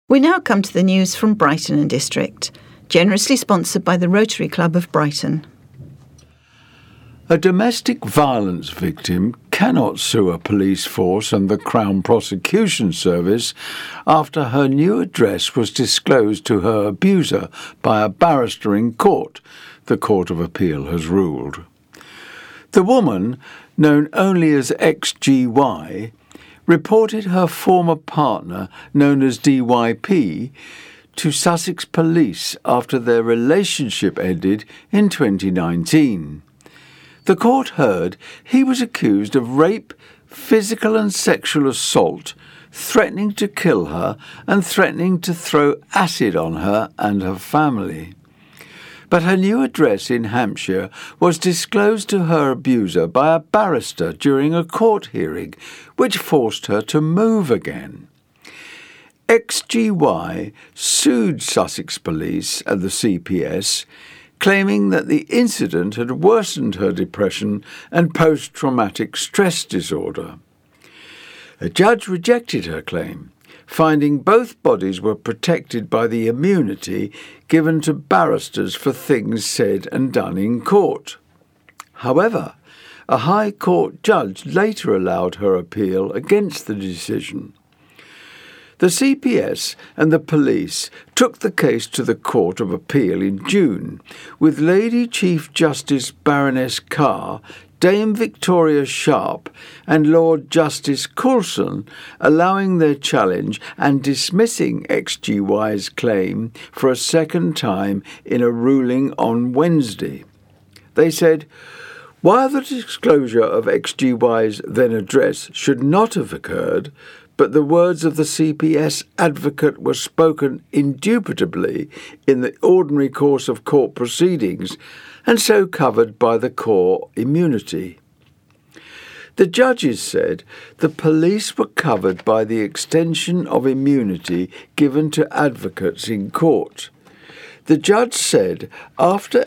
We now come to the news from Brighton and District, generously sponsored by the Rotary Club of Brighton. A domestic violence victim cannot sue a police force and the Crown Prosecution Service after her new address was disclosed to her abuser by a barrister in court, the Court of Appeal has ruled. The woman, known only as XGY, reported her former partner, known as DYP, to Sussex Police after their relationship ended in 2019. The court heard he was accused of rape, physical and sexual assault, threatening to kill her and threatening to throw acid on her and her family. But her new address in Hampshire was disclosed to her abuser by a barrister during a court hearing, which forced her to move again. XGY sued Sussex Police and the CPS, claiming that the incident had worsened her depression and post-traumatic stress disorder. A judge rejected her claim, finding both bodies were protected by the immunity given to barristers for things said and done in court. However, a High Court judge later allowed her appeal against the decision. The CPS and the police took the case to the Court of Appeal in June, with Lady Chief Justice Baroness Carr, Dame Victoria Sharp and Lord Justice Coulson allowing their challenge and dismissing XGY's claim for a second time in a ruling on Wednesday. They said, while the disclosure of XGY's then address should not have occurred, but the words of the CPS advocate were spoken indubitably in the ordinary course of court proceedings, and so covered by the core immunity. The judges said the police were covered by the extension of immunity given to advocates in court. The judge said after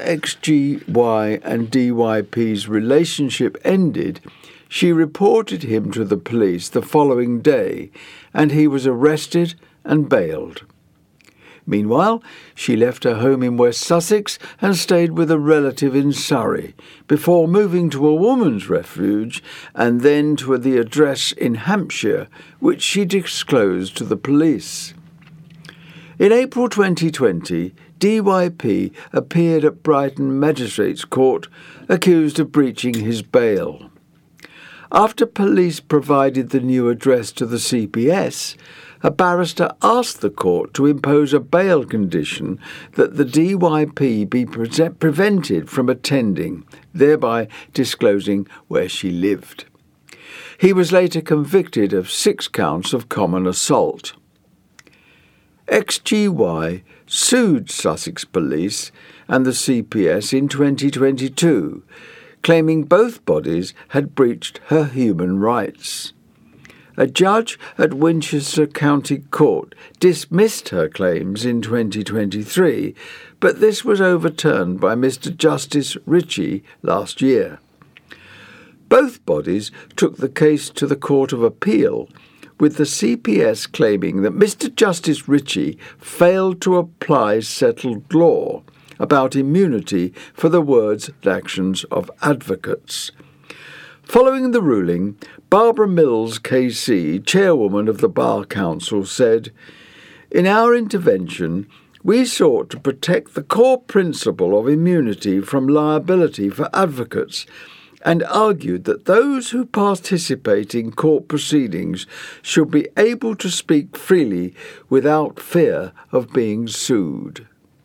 XGY and DYP's relationship ended, she reported him to the police the following day, and he was arrested and bailed. Meanwhile, she left her home in West Sussex and stayed with a relative in Surrey, before moving to a woman's refuge and then to the address in Hampshire, which she disclosed to the police. In April 2020, DYP appeared at Brighton Magistrates Court, accused of breaching his bail. After police provided the new address to the CPS, a barrister asked the court to impose a bail condition that the DYP be prevented from attending, thereby disclosing where she lived. He was later convicted of 6 counts of common assault. XGY sued Sussex Police and the CPS in 2022, claiming both bodies had breached her human rights. A judge at Winchester County Court dismissed her claims in 2023, but this was overturned by Mr. Justice Ritchie last year. Both bodies took the case to the Court of Appeal, with the CPS claiming that Mr. Justice Ritchie failed to apply settled law about immunity for the words and actions of advocates. Following the ruling, Barbara Mills KC, chairwoman of the Bar Council, said, "In our intervention, we sought to protect the core principle of immunity from liability for advocates and argued that those who participate in court proceedings should be able to speak freely without fear of being sued."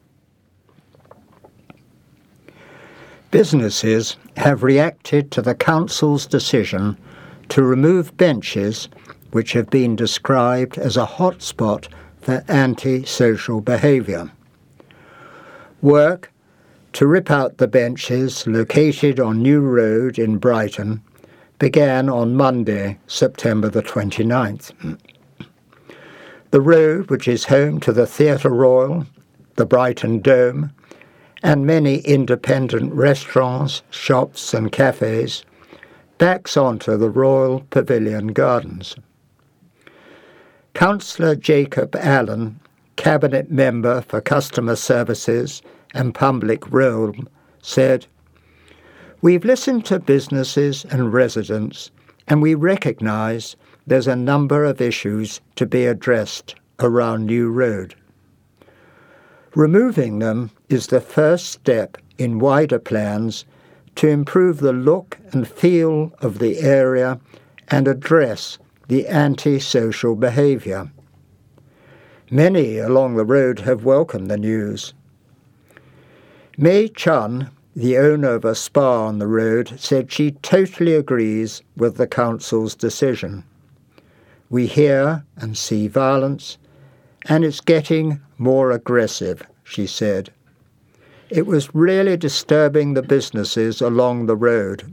Businesses have reacted to the Council's decision to remove benches which have been described as a hotspot for anti-social behaviour. Work to rip out the benches located on New Road in Brighton began on Monday, September the 29th. The road, which is home to the Theatre Royal, the Brighton Dome, and many independent restaurants, shops and cafes, backs onto the Royal Pavilion Gardens. Councillor Jacob Allen, Cabinet Member for Customer Services and Public Realm, said, "We've listened to businesses and residents, and we recognise there's a number of issues to be addressed around New Road. Removing them is the first step in wider plans to improve the look and feel of the area and address the anti-social behaviour. Many along the road have welcomed the news." Mei Chun, the owner of a spa on the road, said she totally agrees with the council's decision. "We hear and see violence, and it's getting more aggressive," she said. "It was really disturbing the businesses along the road."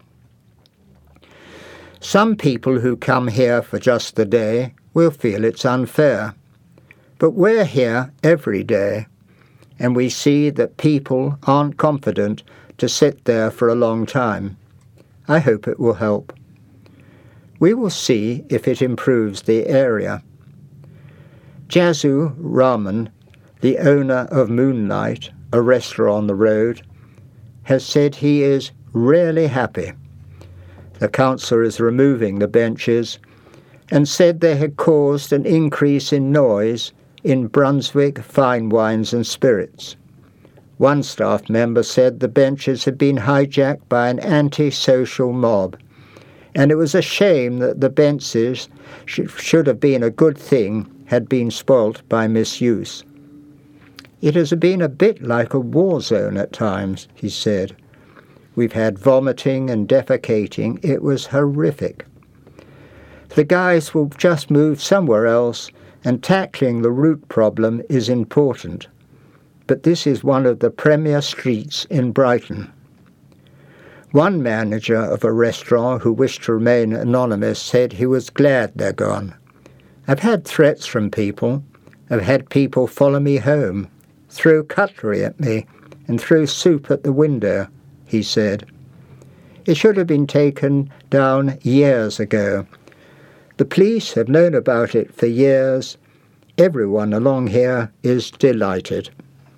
Some people who come here for just the day will feel it's unfair. But we're here every day, and we see that people aren't confident to sit there for a long time. I hope it will help. We will see if it improves the area. Jazu Rahman, the owner of Moonlight, a restaurant on the road, has said he is really happy. The council is removing the benches and said they had caused an increase in noise in Brunswick fine wines and spirits. One staff member said the benches had been hijacked by an anti-social mob, and it was a shame that the benches should have been a good thing had been spoilt by misuse. "It has been a bit like a war zone at times," he said. "We've had vomiting and defecating. It was horrific. The guys will just move somewhere else, and tackling the root problem is important. But this is one of the premier streets in Brighton." One manager of a restaurant who wished to remain anonymous said he was glad they're gone. "I've had threats from people. I've had people follow me home, throw cutlery at me, and throw soup at the window," he said. "It should have been taken down years ago. The police have known about it for years. Everyone along here is delighted."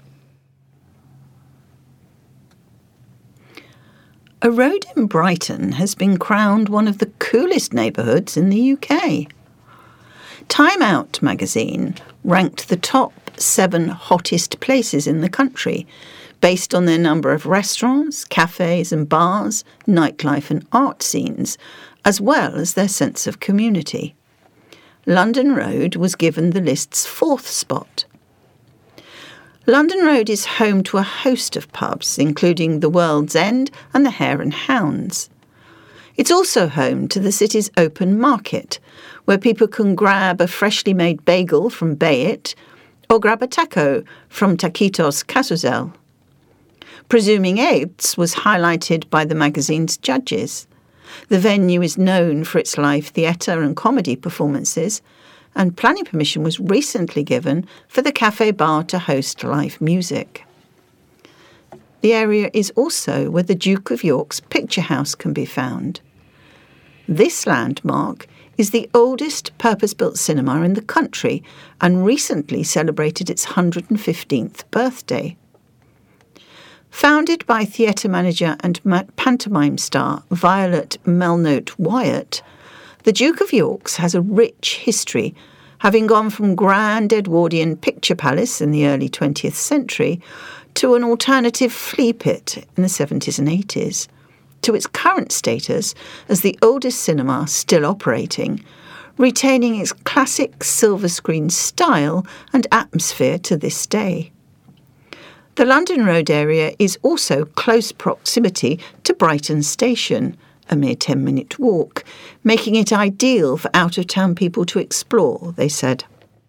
A road in Brighton has been crowned one of the coolest neighbourhoods in the UK. Time Out magazine ranked the top 7 hottest places in the country based on their number of restaurants, cafes and bars, nightlife and art scenes, as well as their sense of community. London Road was given the list's 4th spot. London Road is home to a host of pubs, including the World's End and the Hare and Hounds. It's also home to the city's open market, where people can grab a freshly made bagel from Bayit or grab a taco from Taquitos Casuzel. Presuming Aids was highlighted by the magazine's judges. The venue is known for its live theatre and comedy performances, and planning permission was recently given for the cafe bar to host live music. The area is also where the Duke of York's picture house can be found. This landmark is the oldest purpose-built cinema in the country and recently celebrated its 115th birthday. Founded by theatre manager and pantomime star Violet Melnote Wyatt, the Duke of York's has a rich history, having gone from grand Edwardian picture palace in the early 20th century to an alternative flea pit in the 70s and 80s, to its current status as the oldest cinema still operating, retaining its classic silver screen style and atmosphere to this day. The London Road area is also close proximity to Brighton Station, a mere 10-minute walk, making it ideal for out-of-town people to explore, they said.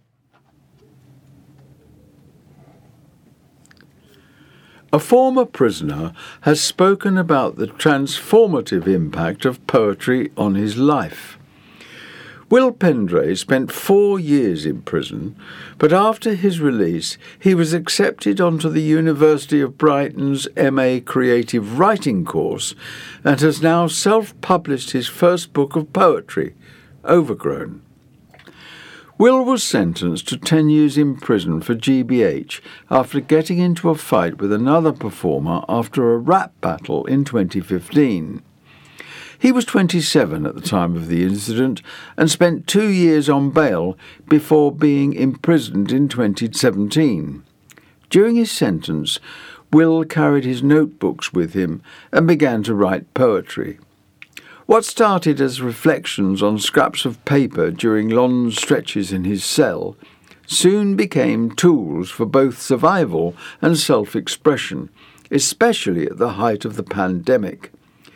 A former prisoner has spoken about the transformative impact of poetry on his life. Will Pendray spent 4 years in prison, but after his release he was accepted onto the University of Brighton's MA Creative Writing course and has now self-published his first book of poetry, Overgrown. Will was sentenced to 10 years in prison for GBH after getting into a fight with another performer after a rap battle in 2015. He was 27 at the time of the incident and spent 2 years on bail before being imprisoned in 2017. During his sentence, Will carried his notebooks with him and began to write poetry. What started as reflections on scraps of paper during long stretches in his cell soon became tools for both survival and self-expression, especially at the height of the pandemic.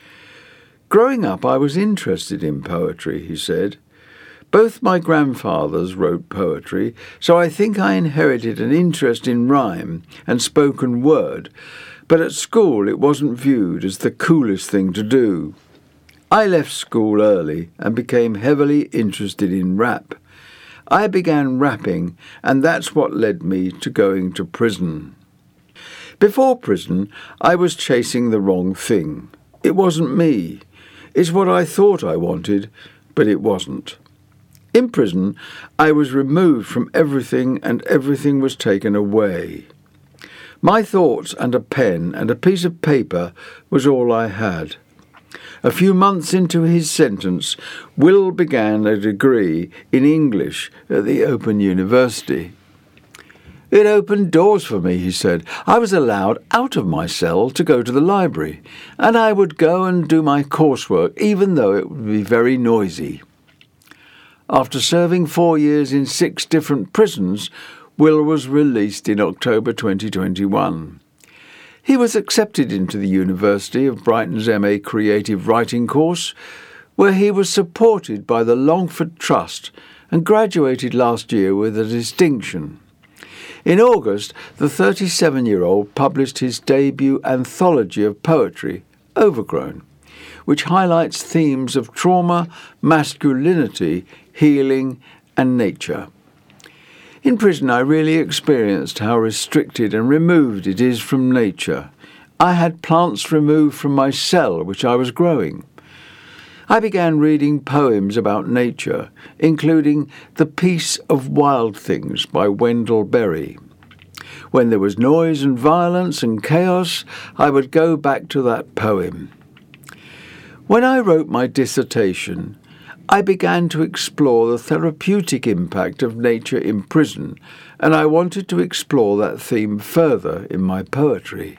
Growing up, I was interested in poetry, he said. Both my grandfathers wrote poetry, so I think I inherited an interest in rhyme and spoken word, but at school it wasn't viewed as the coolest thing to do. I left school early and became heavily interested in rap. I began rapping, and that's what led me to going to prison. Before prison, I was chasing the wrong thing. It wasn't me. It's what I thought I wanted, but it wasn't. In prison, I was removed from everything and everything was taken away. My thoughts and a pen and a piece of paper was all I had. A few months into his sentence, Will began a degree in English at the Open University. It opened doors for me, he said. I was allowed out of my cell to go to the library, and I would go and do my coursework even though it would be very noisy. After serving 4 years in 6 different prisons, Will was released in October 2021. He was accepted into the University of Brighton's MA Creative Writing course, where he was supported by the Longford Trust and graduated last year with a distinction. In August, the 37-year-old published his debut anthology of poetry, Overgrown, which highlights themes of trauma, masculinity, healing, and nature. In prison, I really experienced how restricted and removed it is from nature. I had plants removed from my cell, which I was growing. I began reading poems about nature, including The Peace of Wild Things by Wendell Berry. When there was noise and violence and chaos, I would go back to that poem. When I wrote my dissertation, I began to explore the therapeutic impact of nature in prison, and I wanted to explore that theme further in my poetry.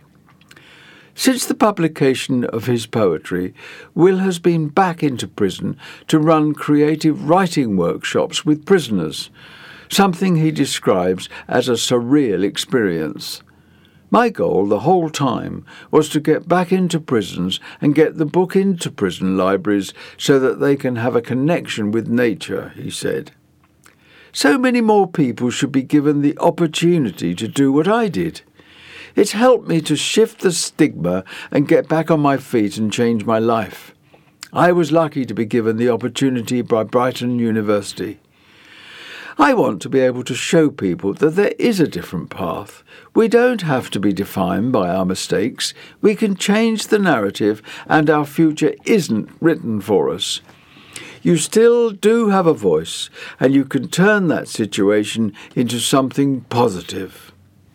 Since the publication of his poetry, Will has been back into prison to run creative writing workshops with prisoners, something he describes as a surreal experience. My goal the whole time was to get back into prisons and get the book into prison libraries so that they can have a connection with nature, he said. So many more people should be given the opportunity to do what I did. It's helped me to shift the stigma and get back on my feet and change my life. I was lucky to be given the opportunity by Brighton University. I want to be able to show people that there is a different path. We don't have to be defined by our mistakes. We can change the narrative, and our future isn't written for us. You still do have a voice, and you can turn that situation into something positive.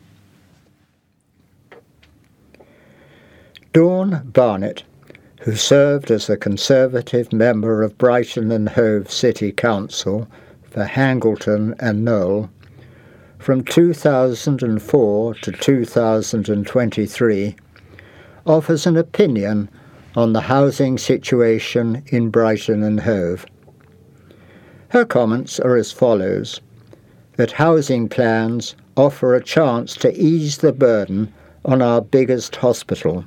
Dawn Barnett, who served as the Conservative member of Brighton and Hove City Council for Hangleton and Knowle, from 2004 to 2023, offers an opinion on the housing situation in Brighton and Hove. Her comments are as follows: that housing plans offer a chance to ease the burden on our biggest hospital.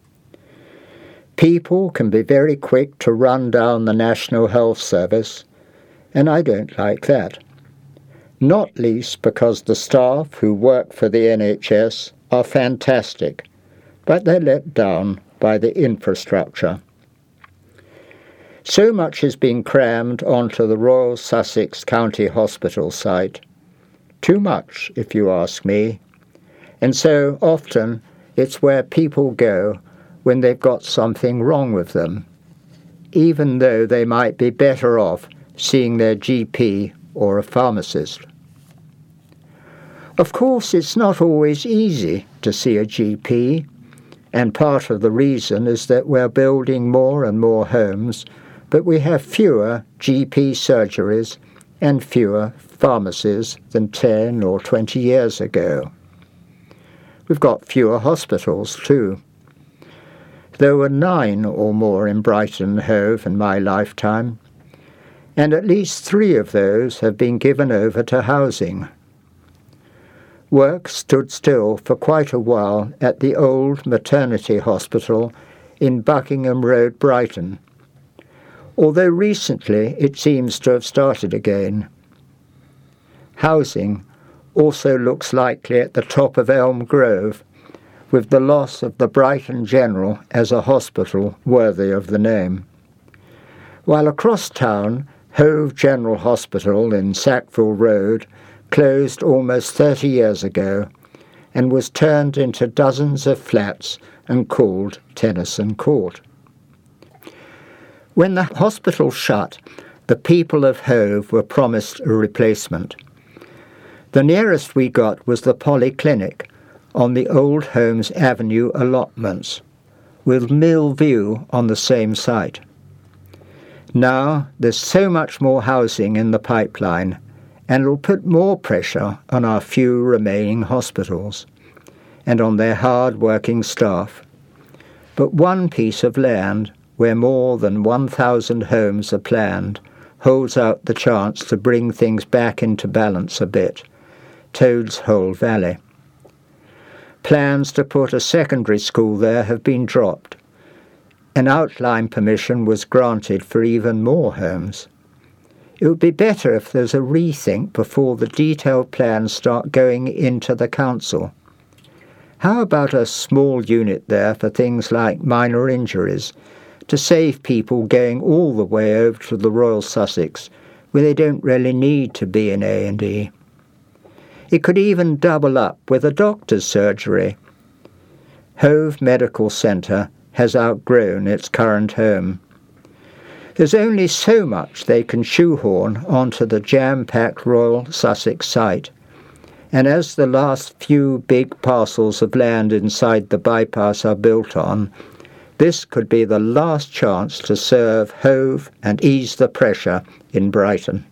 People can be very quick to run down the National Health Service, and I don't like that. Not least because the staff who work for the NHS are fantastic, but they're let down by the infrastructure. So much is being crammed onto the Royal Sussex County Hospital site. Too much, if you ask me. And so often it's where people go when they've got something wrong with them, even though they might be better off seeing their GP or a pharmacist. Of course, it's not always easy to see a GP, and part of the reason is that we're building more and more homes, but we have fewer GP surgeries and fewer pharmacies than 10 or 20 years ago. We've got fewer hospitals too. There were 9 or more in Brighton and Hove in my lifetime, and at least 3 of those have been given over to housing. Work stood still for quite a while at the old maternity hospital in Buckingham Road, Brighton, although recently it seems to have started again. Housing also looks likely at the top of Elm Grove, with the loss of the Brighton General as a hospital worthy of the name. While across town, Hove General Hospital in Sackville Road closed almost 30 years ago and was turned into dozens of flats and called Tennyson Court. When the hospital shut, the people of Hove were promised a replacement. The nearest we got was the polyclinic on the old Holmes Avenue allotments, with Mill View on the same site. Now there's so much more housing in the pipeline, and it'll put more pressure on our few remaining hospitals and on their hard-working staff. But one piece of land, where more than 1,000 homes are planned, holds out the chance to bring things back into balance a bit: Toads Hole Valley. Plans to put a secondary school there have been dropped. An outline permission was granted for even more homes. It would be better if there's a rethink before the detailed plans start going into the council. How about a small unit there for things like minor injuries, to save people going all the way over to the Royal Sussex, where they don't really need to be in A&E? It could even double up with a doctor's surgery. Hove Medical Centre has outgrown its current home. There's only so much they can shoehorn onto the jam-packed Royal Sussex site, and as the last few big parcels of land inside the bypass are built on, this could be the last chance to serve Hove and ease the pressure in Brighton.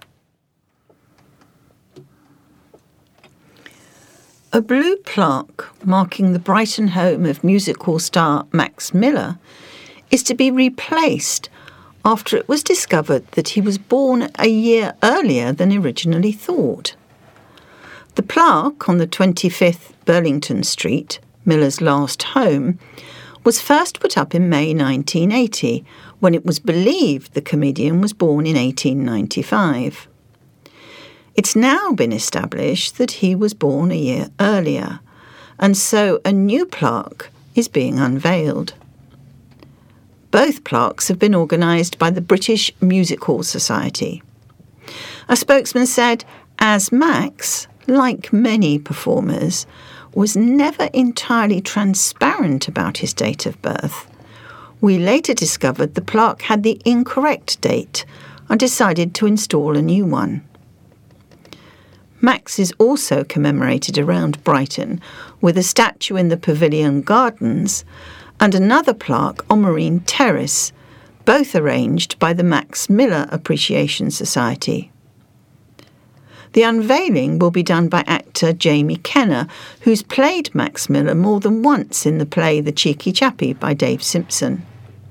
A blue plaque marking the Brighton home of music hall star Max Miller is to be replaced after it was discovered that he was born a year earlier than originally thought. The plaque on the 25th Burlington Street, Miller's last home, was first put up in May 1980, when it was believed the comedian was born in 1895. It's now been established that he was born a year earlier, and so a new plaque is being unveiled. Both plaques have been organised by the British Music Hall Society. A spokesman said, as Max, like many performers, was never entirely transparent about his date of birth, we later discovered the plaque had the incorrect date and decided to install a new one. Max is also commemorated around Brighton with a statue in the Pavilion Gardens and another plaque on Marine Terrace, both arranged by the Max Miller Appreciation Society. The unveiling will be done by actor Jamie Kenner, who's played Max Miller more than once in the play The Cheeky Chappie by Dave Simpson.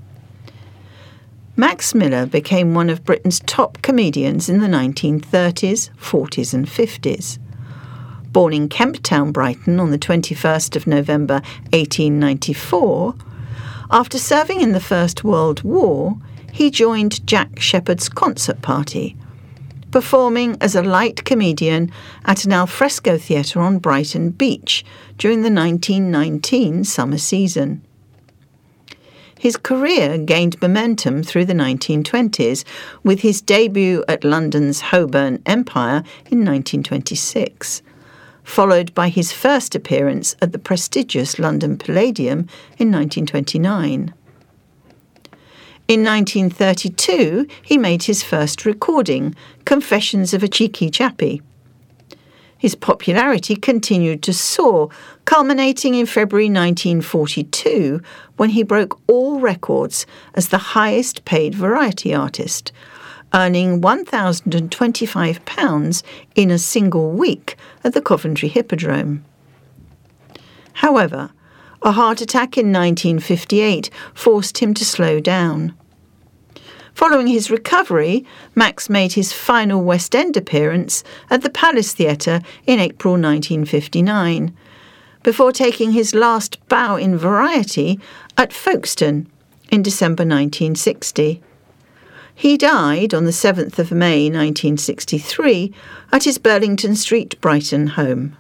Max Miller became one of Britain's top comedians in the 1930s, 40s and 50s. Born in Kemp Town, Brighton on the 21st of November 1894, after serving in the First World War, he joined Jack Shepherd's concert party, performing as a light comedian at an alfresco theatre on Brighton Beach during the 1919 summer season. His career gained momentum through the 1920s, with his debut at London's Holborn Empire in 1926, followed by his first appearance at the prestigious London Palladium in 1929. In 1932, he made his first recording, Confessions of a Cheeky Chappie. His popularity continued to soar, culminating in February 1942, when he broke all records as the highest-paid variety artist, earning £1,025 in a single week at the Coventry Hippodrome. However, a heart attack in 1958 forced him to slow down. Following his recovery, Max made his final West End appearance at the Palace Theatre in April 1959, before taking his last bow in variety at Folkestone in December 1960. He died on the 7th of May 1963 at his Burlington Street, Brighton home.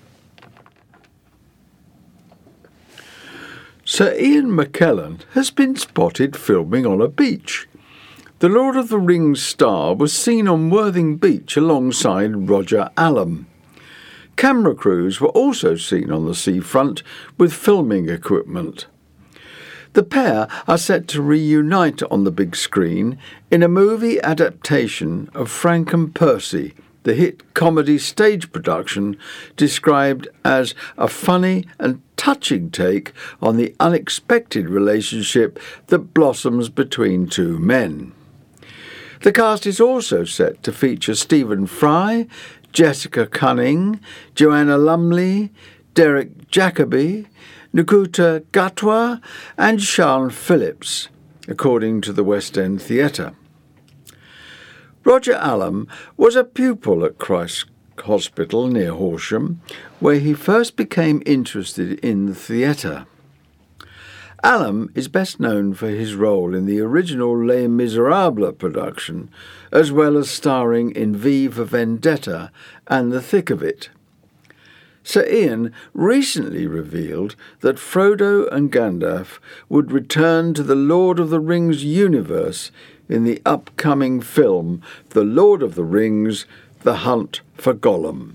Sir Ian McKellen has been spotted filming on a beach. The Lord of the Rings star was seen on Worthing Beach alongside Roger Allam. Camera crews were also seen on the seafront with filming equipment. The pair are set to reunite on the big screen in a movie adaptation of Frank and Percy, the hit comedy stage production described as a funny and touching take on the unexpected relationship that blossoms between two men. The cast is also set to feature Stephen Fry, Jessica Cunning, Joanna Lumley, Derek Jacobi, Nukuta Gatwa and Sean Phillips, according to the West End Theatre. Roger Allam was a pupil at Christ's Hospital near Horsham, where he first became interested in the theatre. Allam is best known for his role in the original Les Miserables production, as well as starring in V for Vendetta and The Thick of It. Sir Ian recently revealed that Frodo and Gandalf would return to the Lord of the Rings universe in the upcoming film The Lord of the Rings, The Hunt for Gollum.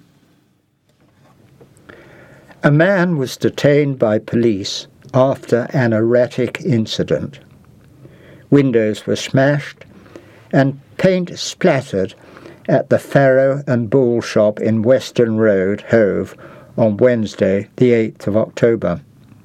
A man was detained by police after an erratic incident. Windows were smashed and paint splattered at the Farrow and Bull shop in Western Road, Hove, on Wednesday, the 8th of October.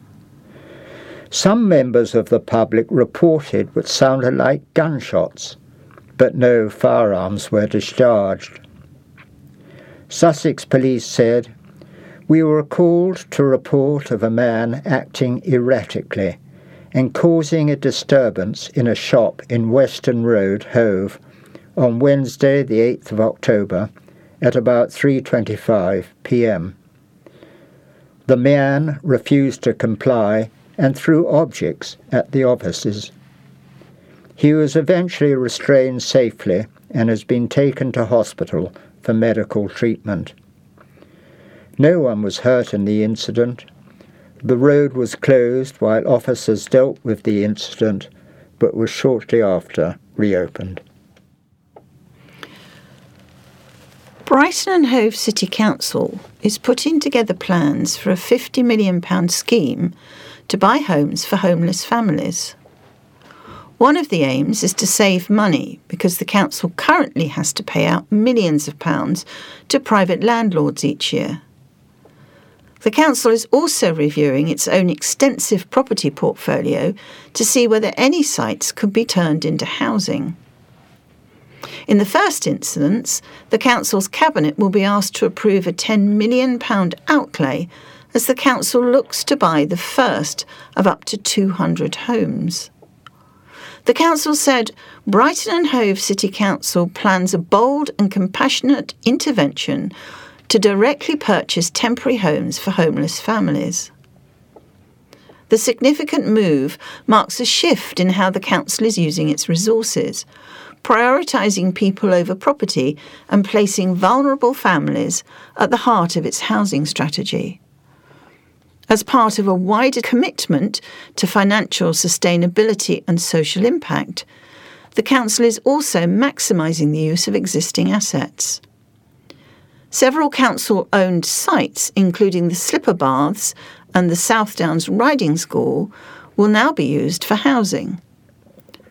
Some members of the public reported what sounded like gunshots, but no firearms were discharged. Sussex police said, "We were called to report of a man acting erratically and causing a disturbance in a shop in Western Road, Hove, on Wednesday, the 8th of October, at about 3:25 p.m. The man refused to comply and threw objects at the officers. He was eventually restrained safely and has been taken to hospital for medical treatment. No one was hurt in the incident. The road was closed while officers dealt with the incident, but was shortly after reopened." Brighton and Hove City Council is putting together plans for a £50 million scheme to buy homes for homeless families. One of the aims is to save money because the council currently has to pay out millions of pounds to private landlords each year. The council is also reviewing its own extensive property portfolio to see whether any sites could be turned into housing. In the first instance, the council's cabinet will be asked to approve a £10 million outlay as the council looks to buy the first of up to 200 homes. The council said Brighton and Hove City Council plans a bold and compassionate intervention to directly purchase temporary homes for homeless families. The significant move marks a shift in how the council is using its resources, prioritising people over property and placing vulnerable families at the heart of its housing strategy. As part of a wider commitment to financial sustainability and social impact, the council is also maximising the use of existing assets. Several council-owned sites, including the Slipper Baths and the South Downs Riding School, will now be used for housing.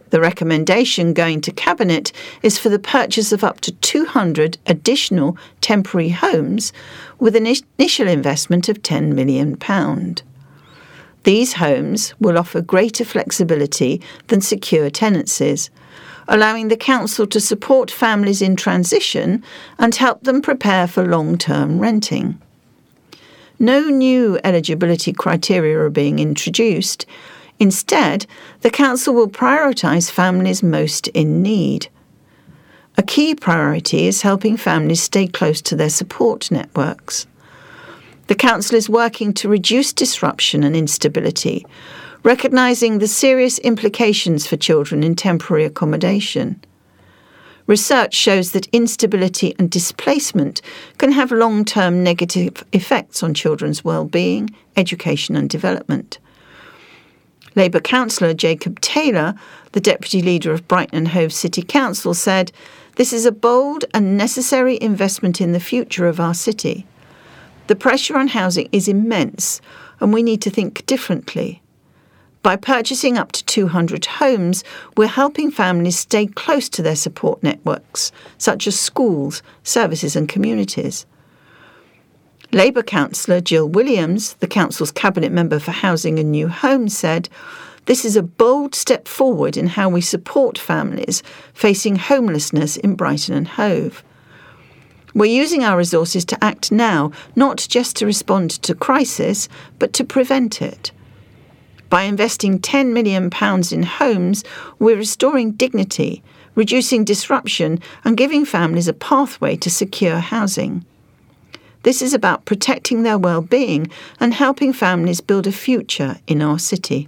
The recommendation going to Cabinet is for the purchase of up to 200 additional temporary homes with an initial investment of £10 million. These homes will offer greater flexibility than secure tenancies, allowing the council to support families in transition and help them prepare for long-term renting. No new eligibility criteria are being introduced. Instead, the council will prioritise families most in need. A key priority is helping families stay close to their support networks. The council is working to reduce disruption and instability, recognising the serious implications for children in temporary accommodation. Research shows that instability and displacement can have long-term negative effects on children's well-being, education and development. Labour councillor Jacob Taylor, the deputy leader of Brighton and Hove City Council, said, "This is a bold and necessary investment in the future of our city. The pressure on housing is immense and we need to think differently. By purchasing up to 200 homes, we're helping families stay close to their support networks, such as schools, services and communities." Labour councillor Jill Williams, the council's cabinet member for Housing and New Homes, said, "This is a bold step forward in how we support families facing homelessness in Brighton and Hove. We're using our resources to act now, not just to respond to crisis, but to prevent it. By investing £10 million in homes, we're restoring dignity, reducing disruption and giving families a pathway to secure housing. This is about protecting their well-being and helping families build a future in our city."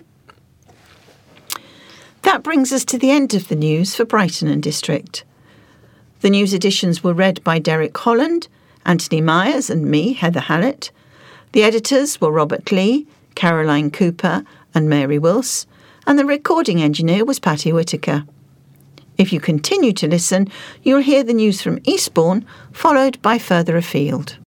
That brings us to the end of the news for Brighton and District. The news editions were read by Derek Holland, Anthony Myers and me, Heather Hallett. The editors were Robert Lee, Caroline Cooper and Mary Wills, and the recording engineer was Patty Whitaker. If you continue to listen, you'll hear the news from Eastbourne, followed by further afield.